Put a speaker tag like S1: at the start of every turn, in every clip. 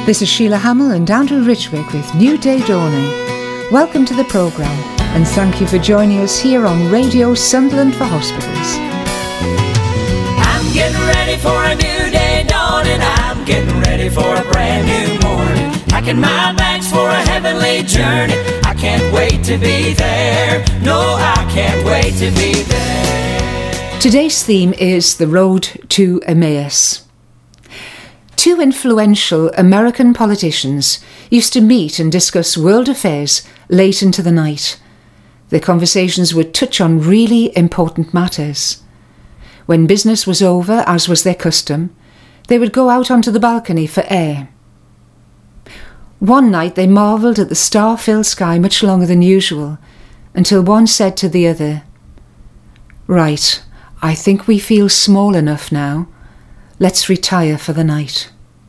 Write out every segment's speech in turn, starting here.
S1: This is Sheila Hamill and Andrew Richwick with New Day Dawning. Welcome to the programme and thank you for joining us here on Radio Sunderland for Hospitals.
S2: I'm getting ready for a new day dawning. I'm getting ready for a brand new morning. Packing my bags for a heavenly journey. I can't wait to be there. No, I can't wait to be there.
S1: Today's theme is the road to Emmaus. Two influential American politicians used to meet and discuss world affairs late into the night. Their conversations would touch on really important matters. When business was over, as was their custom, they would go out onto the balcony for air. One night they marvelled at the star-filled sky much longer than usual, until one said to the other, "Right, I think we feel small enough now. Let's retire for the night."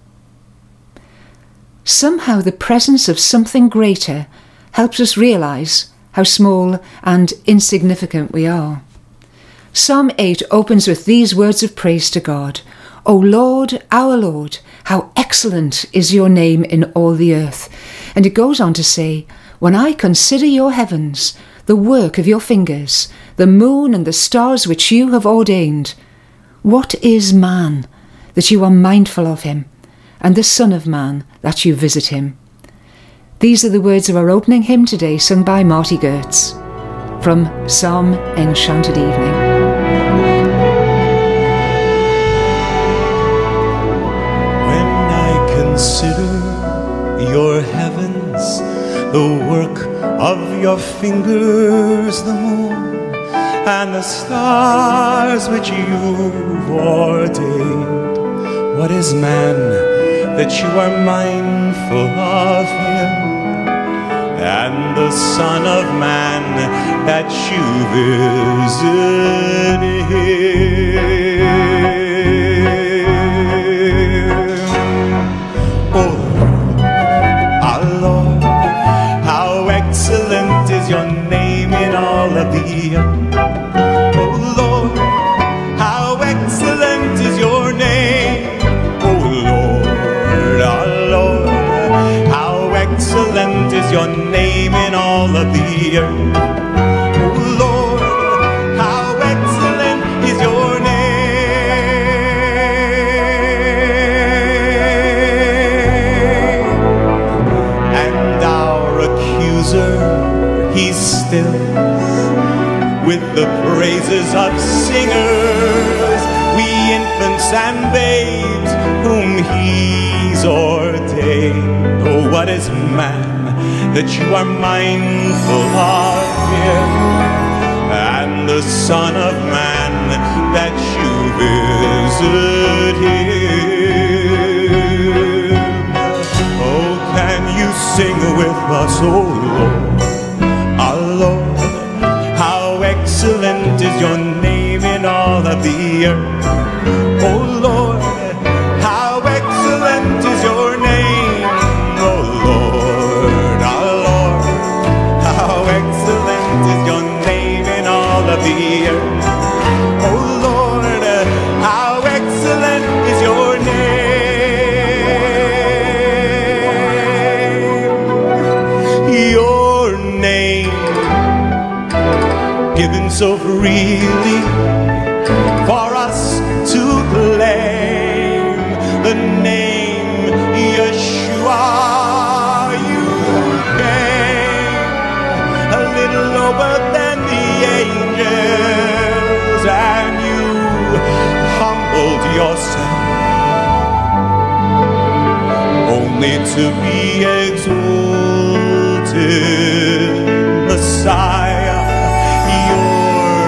S1: Somehow the presence of something greater helps us realise how small and insignificant we are. Psalm 8 opens with these words of praise to God. "O Lord, our Lord, how excellent is your name in all the earth." And it goes on to say, "When I consider your heavens, the work of your fingers, the moon and the stars which you have ordained, what is man that you are mindful of him, and the Son of Man that you visit him?" These are the words of our opening hymn today, sung by Marty Gertz, from Psalm Enchanted Evening.
S3: When I consider your heavens, the work of your fingers, the moon and the stars which you've ordained, what is man that you are mindful of him, and the Son of Man that you visit him? Oh, our Lord, how excellent is your name in all of the earth. Oh Lord, how excellent is your name. Excellent is your name in all of the earth. Oh Lord, how excellent is your name. And our accuser, he stills with the praises of singers, we infants and babes whom he's ordained. Oh, what is man that you are mindful of him, and the Son of Man that you visit him? Oh, can you sing with us, oh Lord, our Lord, how excellent is your name in all of the earth. Oh Lord, how excellent is your name. Oh Lord, our Lord, how excellent is your name in all of the earth. Oh Lord, how excellent is your name. Your name, given so freely for us to claim, the name Yeshua. Lower than the angels, and you humbled yourself only to be exalted. Messiah, you're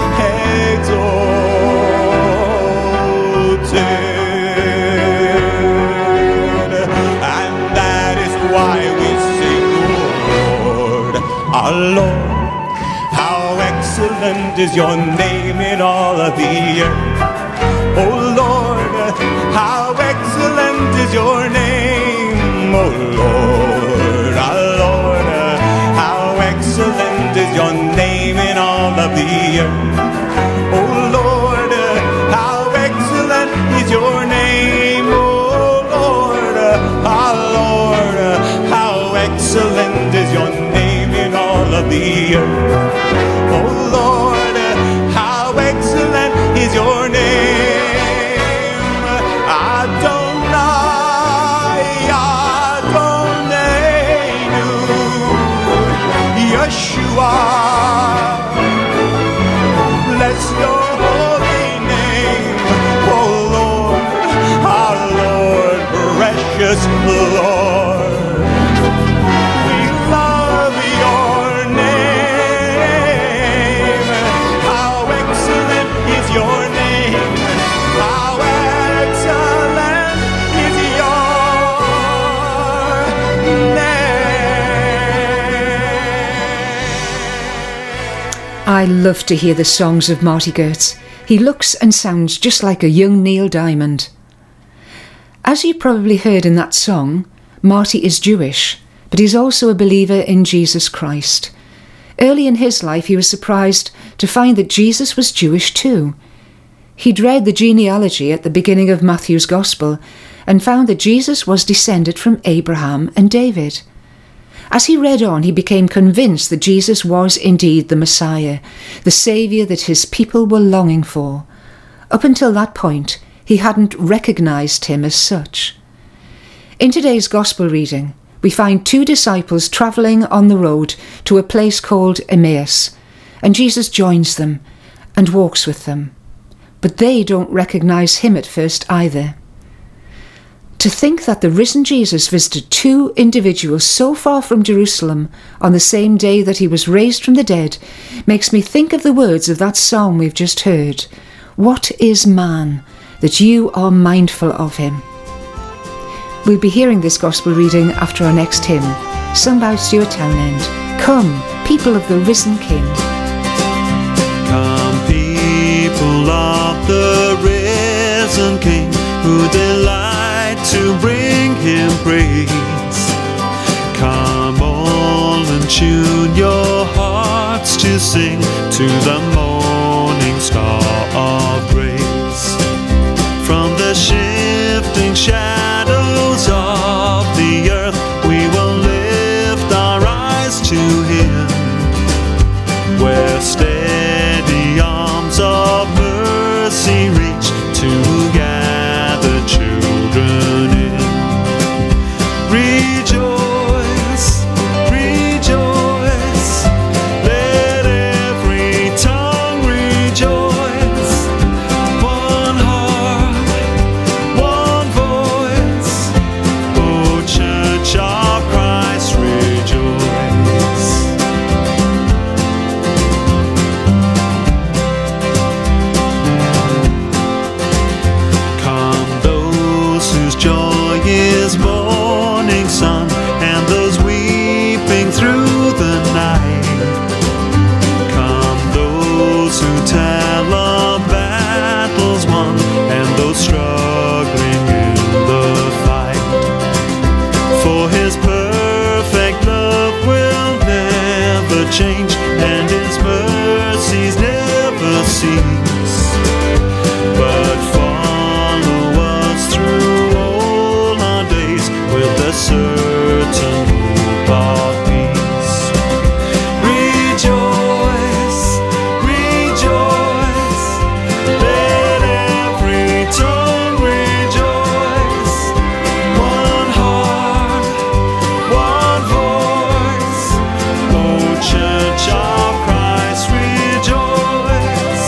S3: exalted, and that is why we sing, Lord, our Lord. Excellent is your name in all of the earth. Oh Lord, how excellent is your name. Oh Lord, our Lord, how excellent is your name in all of the earth. Oh Lord, how excellent is your name. Oh Lord, our the earth. Oh Lord, how excellent is your name. Adonai, Adonai, Yeshua, bless your holy name. Oh Lord, our Lord, precious Lord, we love your name. How excellent is your name. How excellent is your name.
S1: I love to hear the songs of Marty Goetz. He looks and sounds just like a young Neil Diamond. As you probably heard in that song, Marty is Jewish, but he's also a believer in Jesus Christ. Early in his life, he was surprised to find that Jesus was Jewish too. He'd read the genealogy at the beginning of Matthew's Gospel and found that Jesus was descended from Abraham and David. As he read on, he became convinced that Jesus was indeed the Messiah, the Saviour that his people were longing for. Up until that point, he hadn't recognised him as such. In today's Gospel reading, we find two disciples travelling on the road to a place called Emmaus, and Jesus joins them and walks with them. But they don't recognise him at first either. To think that the risen Jesus visited two individuals so far from Jerusalem on the same day that he was raised from the dead makes me think of the words of that psalm we've just heard. What is man that you are mindful of him? We'll be hearing this Gospel reading after our next hymn, sung by Stuart Townend. Come, people of the risen King.
S4: Come, people of the risen King, who delight to bring him praise. Come all and tune your hearts to sing to the morning star of grace. From the shifting shadows of the earth, we will lift our eyes to him, where steady arms of mercy reach to gather children in. Rejoice, rejoice, let every tongue rejoice. One heart, one voice, O Church of Christ, rejoice. Come those whose joy is morning sun, and those weeping through the night. Come those who tell of battles won, and those struggling in the fight. For his perfect love will never change, and his mercies never cease, but follow us through all our days with the certain hope of peace. Rejoice, rejoice, let every tongue rejoice. One heart, one voice, O Church of Christ, rejoice.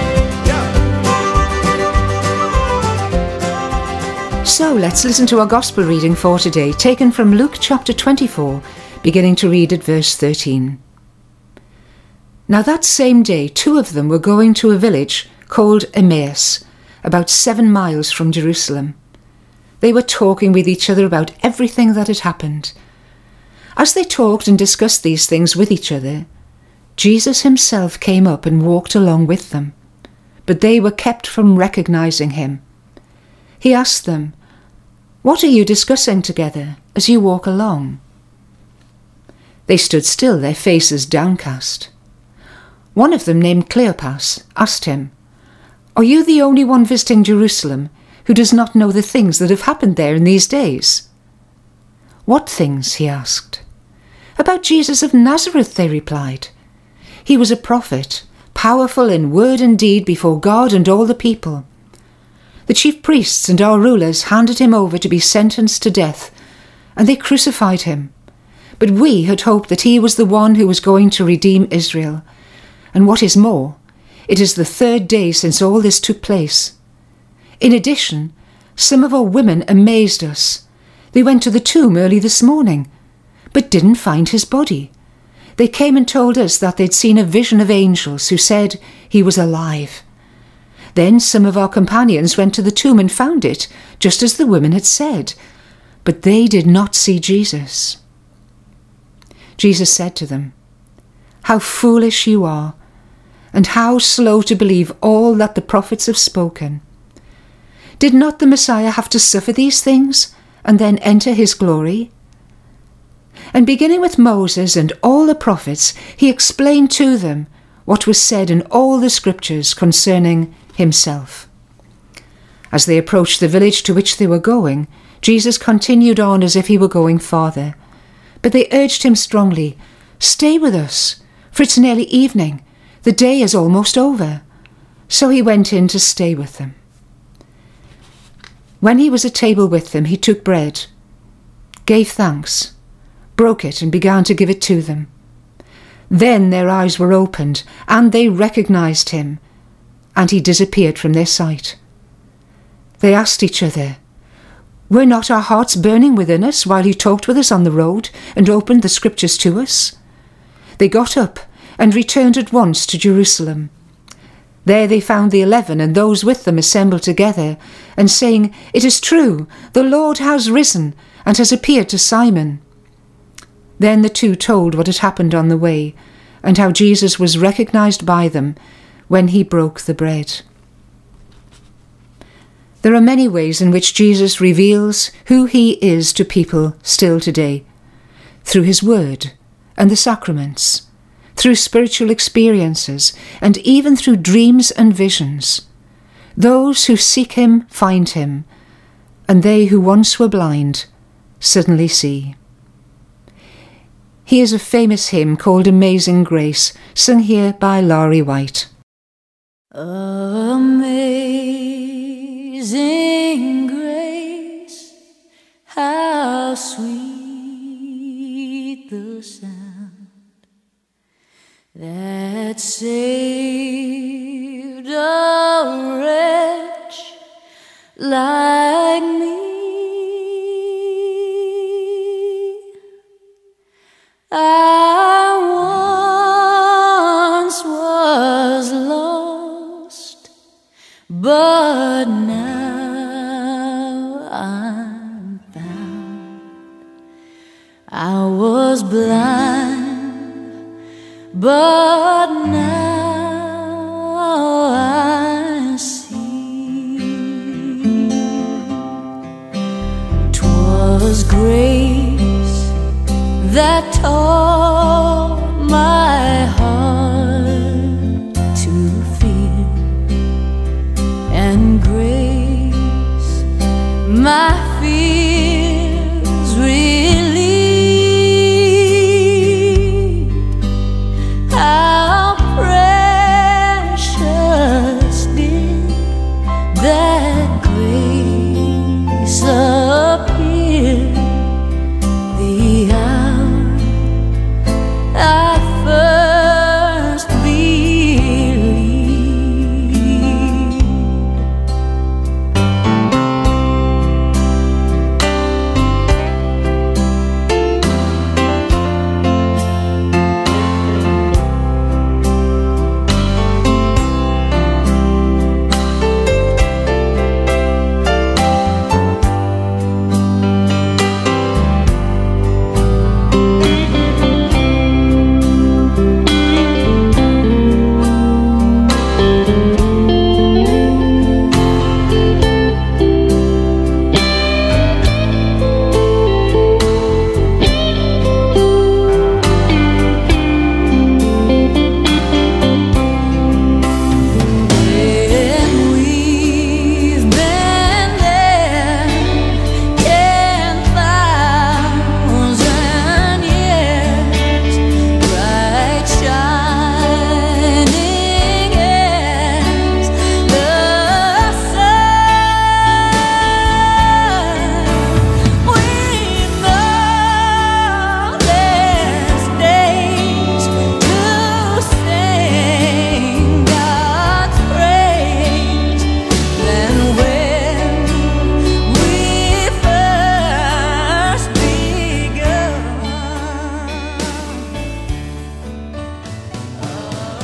S1: So let's listen to our Gospel reading for today, taken from Luke chapter 24, beginning to read at verse 13. Now that same day, two of them were going to a village called Emmaus, about 7 miles from Jerusalem. They were talking with each other about everything that had happened. As they talked and discussed these things with each other, Jesus himself came up and walked along with them, but they were kept from recognizing him. He asked them, "What are you discussing together as you walk along?" They stood still, their faces downcast. One of them, named Cleopas, asked him, "Are you the only one visiting Jerusalem who does not know the things that have happened there in these days?" "What things?" he asked. "About Jesus of Nazareth," they replied. He was a prophet, powerful in word and deed before God and all the people. The chief priests and our rulers handed him over to be sentenced to death, and they crucified him. But we had hoped that he was the one who was going to redeem Israel. And what is more, it is the 3rd day since all this took place. In addition, some of our women amazed us. They went to the tomb early this morning, but didn't find his body. They came and told us that they'd seen a vision of angels who said he was alive. Then some of our companions went to the tomb and found it, just as the women had said, but they did not see Jesus. Jesus said to them, "How foolish you are, and how slow to believe all that the prophets have spoken. Did not the Messiah have to suffer these things and then enter his glory?" And beginning with Moses and all the prophets, he explained to them what was said in all the scriptures concerning himself. As they approached the village to which they were going, Jesus continued on as if he were going farther. But they urged him strongly, "Stay with us, for it's nearly evening. The day is almost over." So he went in to stay with them. When he was at table with them, he took bread, gave thanks, broke it and began to give it to them. Then their eyes were opened, and they recognized him, and he disappeared from their sight. They asked each other, "Were not our hearts burning within us while he talked with us on the road and opened the scriptures to us?" They got up and returned at once to Jerusalem. There they found the 11 and those with them assembled together, and saying, "It is true, the Lord has risen and has appeared to Simon." Then the 2 told what had happened on the way, and how Jesus was recognized by them when he broke the bread. There are many ways in which Jesus reveals who he is to people still today. Through his word and the sacraments, through spiritual experiences, and even through dreams and visions. Those who seek him find him, and they who once were blind suddenly see. Here's a famous hymn called Amazing Grace, sung here by Laurie White.
S5: Amazing grace, how sweet the sound that saved a wretch like me. I once was lost, but now I'm found. I was blind, but now I see. 'Twas grace that taught my heart to fear, and grace my fears relieved. How precious did that grace appear the hour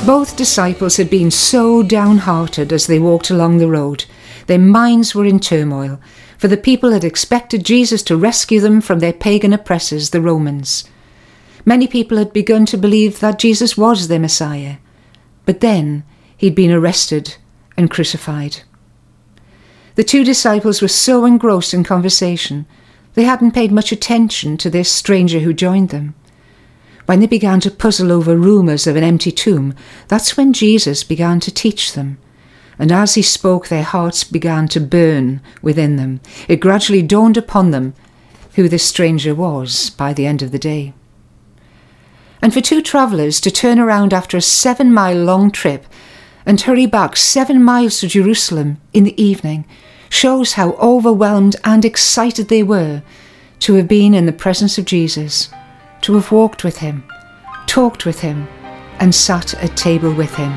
S1: Both disciples had been so downhearted as they walked along the road. Their minds were in turmoil, for the people had expected Jesus to rescue them from their pagan oppressors, the Romans. Many people had begun to believe that Jesus was their Messiah, but then he'd been arrested and crucified. The two disciples were so engrossed in conversation, they hadn't paid much attention to this stranger who joined them. When they began to puzzle over rumours of an empty tomb, that's when Jesus began to teach them. And as he spoke, their hearts began to burn within them. It gradually dawned upon them who this stranger was by the end of the day. And for two travellers to turn around after a 7-mile-long trip and hurry back 7 miles to Jerusalem in the evening shows how overwhelmed and excited they were to have been in the presence of Jesus, to have walked with him, talked with him, and sat at table with him.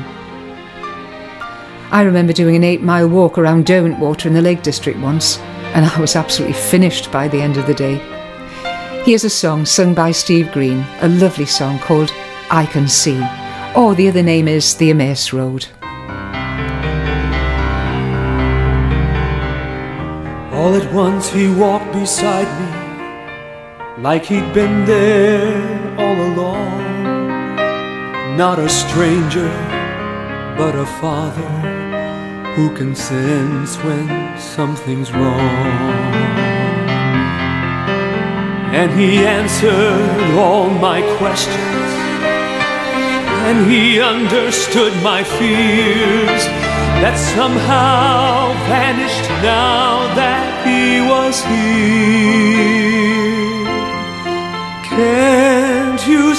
S1: I remember doing an 8-mile walk around Derwentwater in the Lake District once, and I was absolutely finished by the end of the day. Here's a song sung by Steve Green, a lovely song called I Can See, or the other name is The Emmaus Road.
S4: All at once he walked beside me, like he'd been there all along. Not a stranger, but a father who can sense when something's wrong. And he answered all my questions, and he understood my fears that somehow vanished now that he was here. Can't you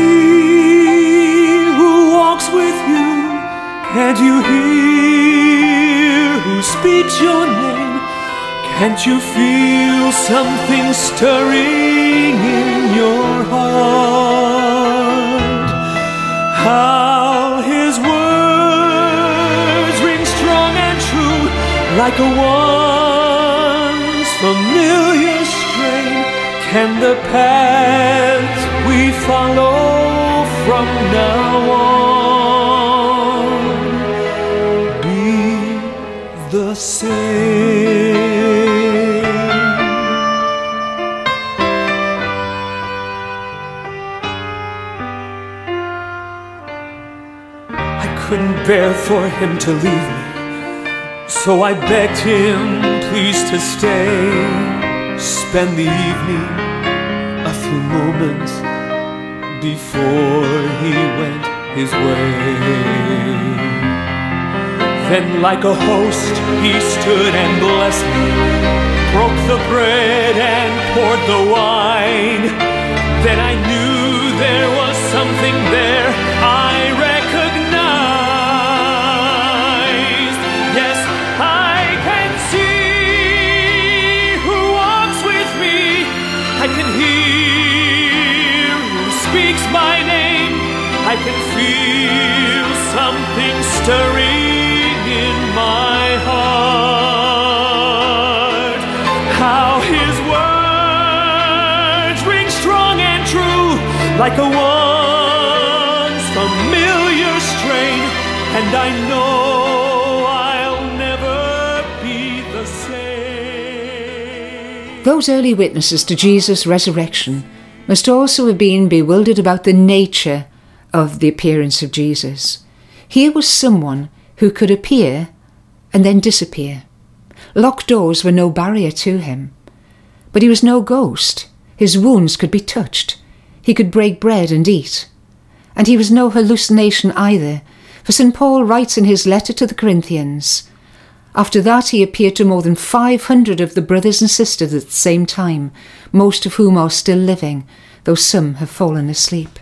S4: see who walks with you? Can't you hear who speaks your name? Can't you feel something stirring in your heart? How his words ring strong and true, like a once familiar strain. Can the paths we follow from now on be the same? Couldn't bear for him to leave me, so I begged him please to stay, spend the evening, a few moments before he went his way. Then like a host he stood and blessed me, broke the bread and poured the wine. Then I knew there was something there I recognized. I can hear who speaks my name. I can feel something stirring in my heart. How his words ring strong and true, like a once familiar strain. And I know I'll never be the same.
S1: Those early witnesses to Jesus' resurrection must also have been bewildered about the nature of the appearance of Jesus. Here was someone who could appear and then disappear. Locked doors were no barrier to him. But he was no ghost. His wounds could be touched. He could break bread and eat. And he was no hallucination either, for St. Paul writes in his letter to the Corinthians, after that he appeared to more than 500 of the brothers and sisters at the same time, most of whom are still living, though some have fallen asleep.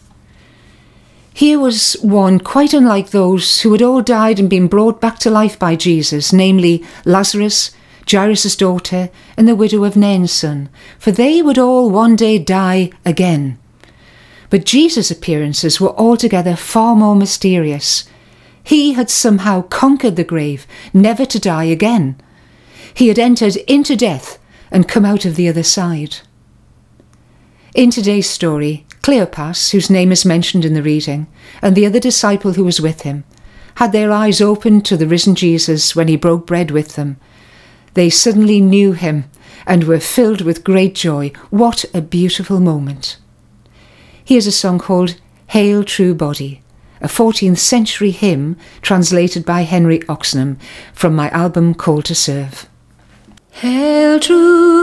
S1: Here was one quite unlike those who had all died and been brought back to life by Jesus, namely Lazarus, Jairus' daughter, and the widow of Nain's son, for they would all one day die again. But Jesus' appearances were altogether far more mysterious. He had somehow conquered the grave, never to die again. He had entered into death and come out of the other side. In today's story, Cleopas, whose name is mentioned in the reading, and the other disciple who was with him, had their eyes opened to the risen Jesus when he broke bread with them. They suddenly knew him and were filled with great joy. What a beautiful moment. Here's a song called Hail True Body, a 14th century hymn translated by Henry Oxenham from my album Call to Serve.
S5: Hail true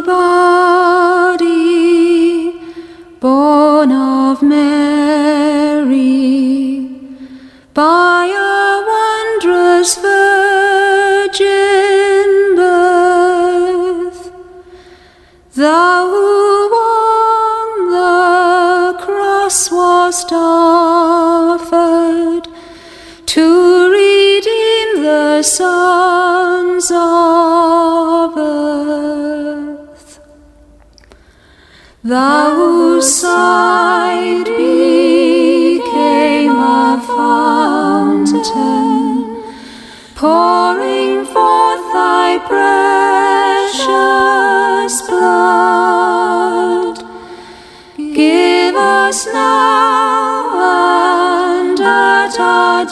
S5: body, born of Mary, by a wondrous virgin birth, thou who on the cross wast offered to redeem the sons of earth. Thou whose side became a fountain, pouring forth thy precious blood, give us now and at our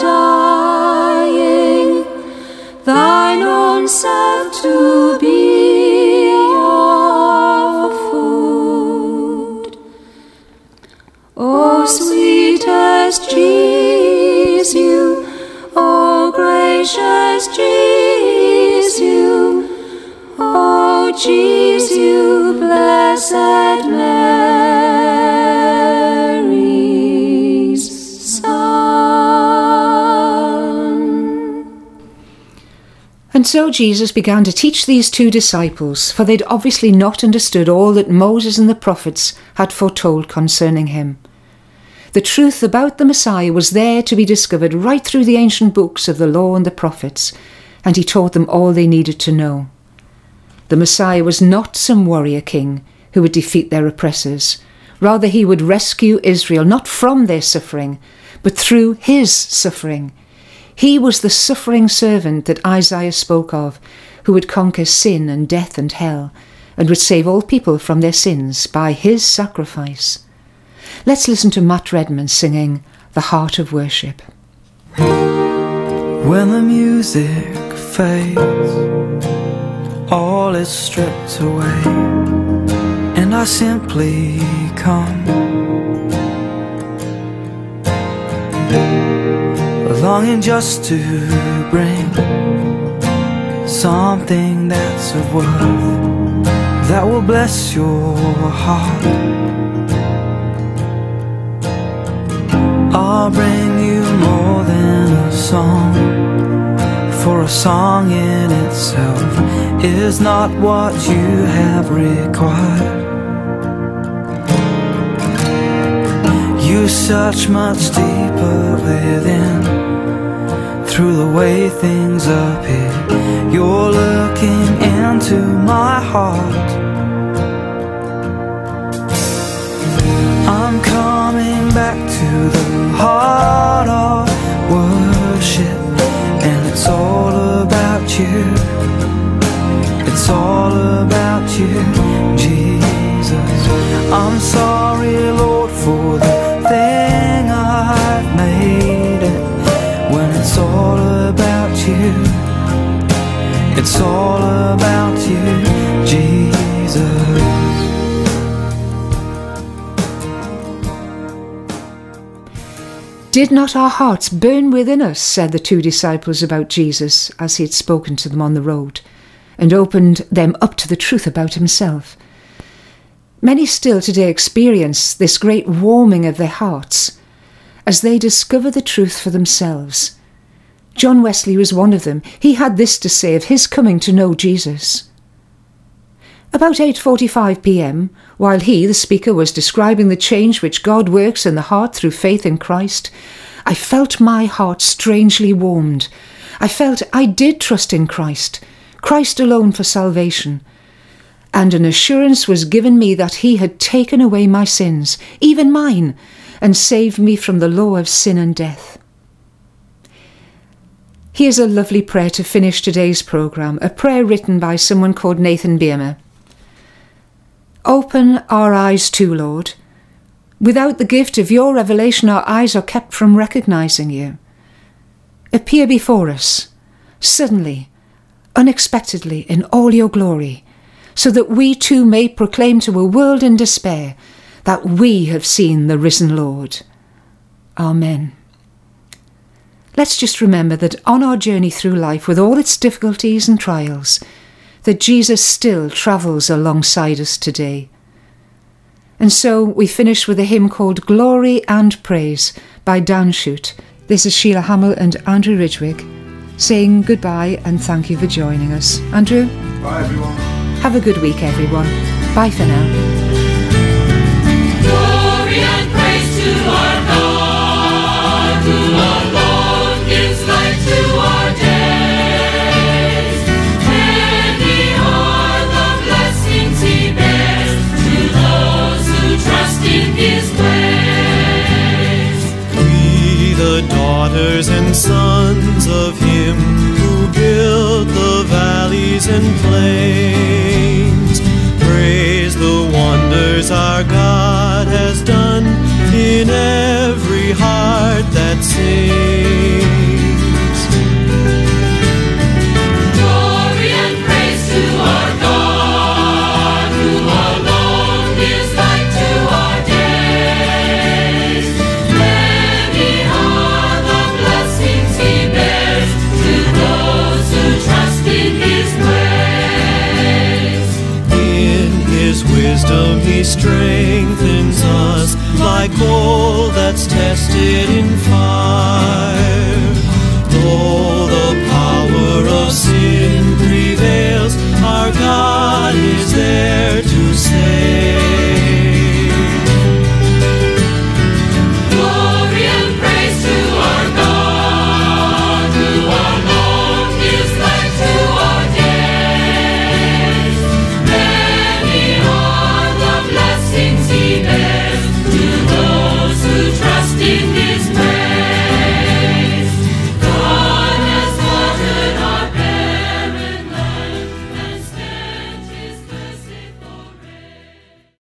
S5: dying thine own self to be our food. O sweetest Jesus, O gracious Jesus, O Jesus, blessed Mary's Son.
S1: And so Jesus began to teach these two disciples, for they'd obviously not understood all that Moses and the prophets had foretold concerning him. The truth about the Messiah was there to be discovered right through the ancient books of the law and the prophets, and he taught them all they needed to know. The Messiah was not some warrior king who would defeat their oppressors. Rather, he would rescue Israel not from their suffering, but through his suffering. He was the suffering servant that Isaiah spoke of, who would conquer sin and death and hell, and would save all people from their sins by his sacrifice. Let's listen to Matt Redman singing The Heart of Worship.
S6: When the music fades, all is stripped away, and I simply come, longing just to bring something that's of worth that will bless your heart. I'll bring you more than a song, for a song in itself is not what you have required. You search much deeper within, through the way things appear. You're looking into my heart. I'm coming back to the heart of worship, and it's all about you. It's all about you, Jesus. I'm sorry, Lord, for the thing I've made it, when it's all about you. It's all about you, Jesus.
S1: Did not our hearts burn within us, said the two disciples about Jesus as he had spoken to them on the road, and opened them up to the truth about himself. Many still today experience this great warming of their hearts as they discover the truth for themselves. John Wesley was one of them. He had this to say of his coming to know Jesus. About 8:45 p.m, while he, the speaker, was describing the change which God works in the heart through faith in Christ, I felt my heart strangely warmed. I felt I did trust in Christ, Christ alone for salvation, and an assurance was given me that he had taken away my sins, even mine, and saved me from the law of sin and death. Here's a lovely prayer to finish today's programme, a prayer written by someone called Nathan Biermer. Open our eyes too, Lord. Without the gift of your revelation, our eyes are kept from recognizing you. Appear before us, suddenly, unexpectedly, in all your glory, so that we too may proclaim to a world in despair that we have seen the risen Lord. Amen. Let's just remember that on our journey through life, with all its difficulties and trials, that Jesus still travels alongside us today. And so we finish with a hymn called Glory and Praise by Dan Shute. This is Sheila Hamill and Andrew Ridgwick saying goodbye and thank you for joining us. Andrew?
S3: Bye, everyone.
S1: Have a good week, everyone. Bye for now.
S2: Glory and praise to our God, who alone gives life to our days. Many are the blessings He bears to those who trust in His ways.
S3: We, the daughters and sons of Him who built the valleys and plains, praise the wonders our God has done in every heart that sings.
S2: Glory and praise to our God, who alone gives light to our days. Many are the blessings He bears to those who trust in His ways.
S3: In His wisdom He strengthens us like gold that's tested in fire. Though the power of sin